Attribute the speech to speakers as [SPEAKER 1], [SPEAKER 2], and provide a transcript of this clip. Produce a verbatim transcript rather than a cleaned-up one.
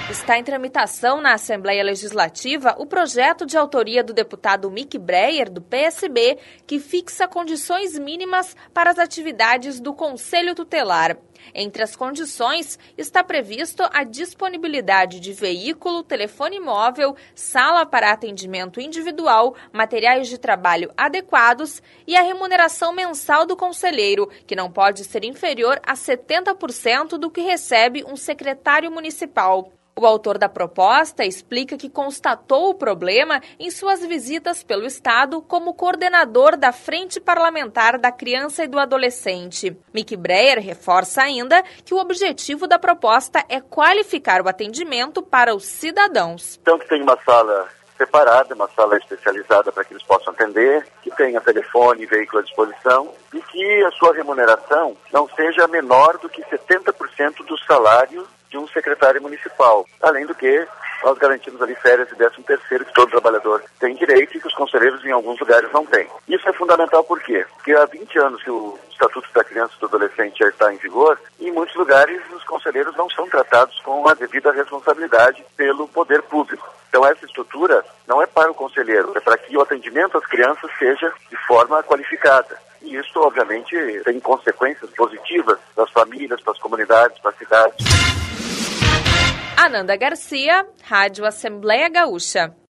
[SPEAKER 1] Está em tramitação na Assembleia Legislativa o projeto de autoria do deputado Mick Breyer, do P S B, que fixa condições mínimas para as atividades do Conselho Tutelar. Entre as condições está previsto a disponibilidade de veículo, telefone móvel, sala para atendimento individual, materiais de trabalho adequados e a remuneração mensal do conselheiro, que não pode ser inferior a setenta por cento do que recebe um secretário municipal. O autor da proposta explica que constatou o problema em suas visitas pelo Estado como coordenador da Frente Parlamentar da Criança e do Adolescente. Mick Breyer reforça ainda que o objetivo da proposta é qualificar o atendimento para os cidadãos.
[SPEAKER 2] Então, que tem uma sala separada, uma sala especializada para que eles possam atender, que tenha telefone e veículo à disposição e que a sua remuneração não seja menor do que setenta por cento do salário de um secretário municipal. Além do que, nós garantimos ali férias e décimo terceiro que todo trabalhador tem direito e que os conselheiros em alguns lugares não têm. Isso é fundamental por quê? Porque há vinte anos que o Estatuto da Criança e do Adolescente já está em vigor e em muitos lugares os conselheiros não são tratados com a devida responsabilidade pelo poder público. Então essa estrutura não é para o conselheiro, é para que o atendimento às crianças seja de forma qualificada. E isso, obviamente, tem consequências positivas para as famílias, para as comunidades, para as cidades.
[SPEAKER 1] Ananda Garcia, Rádio Assembleia Gaúcha.